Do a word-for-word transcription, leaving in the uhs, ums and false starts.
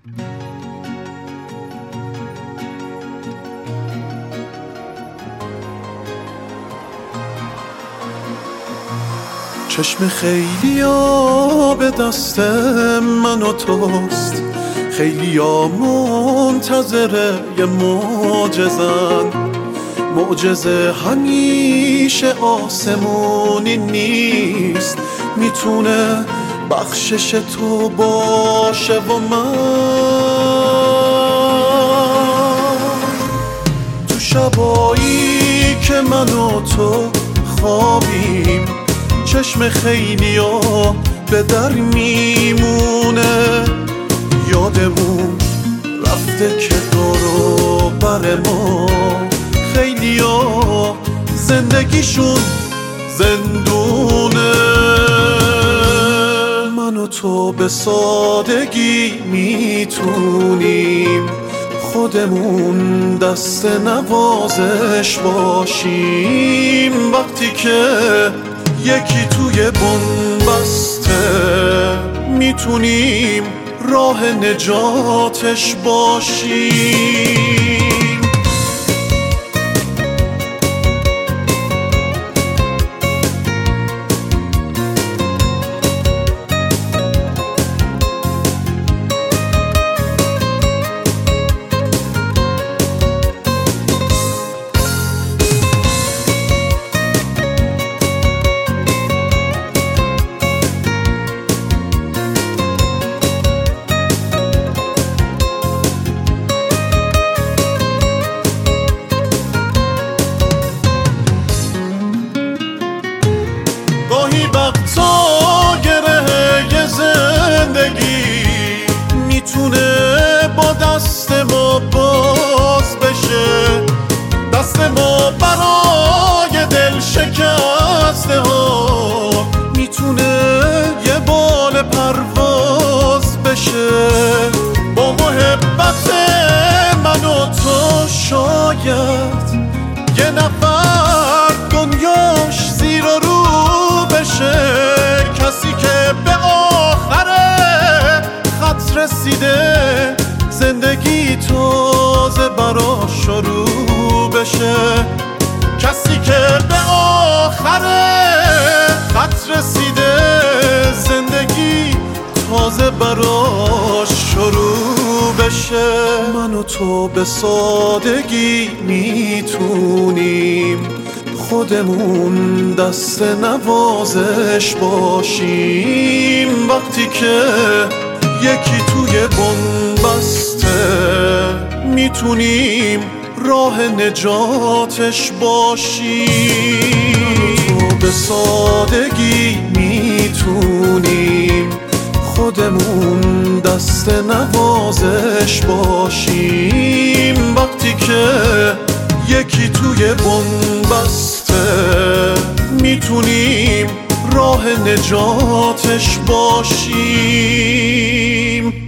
چشم خیلیا به دست من و توست، خیلیا منتظر یه معجزن. معجزه همیشه آسمونی نیست، میتونه بخشش تو باشه و من تو شبایی که من و تو خوابیم، چشم خیلیا به در میمونه. یادمون رفته که دورو بر ما خیلیا زندگیشون زندونه. من و تو به سادگی میتونیم خودمون دست نوازش باشیم، وقتی که یکی توی بنبسته میتونیم راه نجاتش باشیم. گاهی وقتا گره زندگی میتونه با دست ما باز بشه، دست ما برای دل شکسته ها میتونه یه بال پرواز بشه. با محبت من و تو شاید یه نفر دنیاش زیر و رو بشه، کسی که به آخر خط رسیده زندگی تازه براش شروع بشه. کسی که به آخر خط رسیده زندگی تازه براش شروع بشه. من و تو به سادگی میتونیم خودمون دست نوازش باشیم، وقتی که یکی توی بنبسته میتونیم راه نجاتش باشیم. تو به سادگی میتونیم خودمون دست نوازش باشیم، وقتی که یکی توی بنبسته میتونیم راه نجاتش باشیم.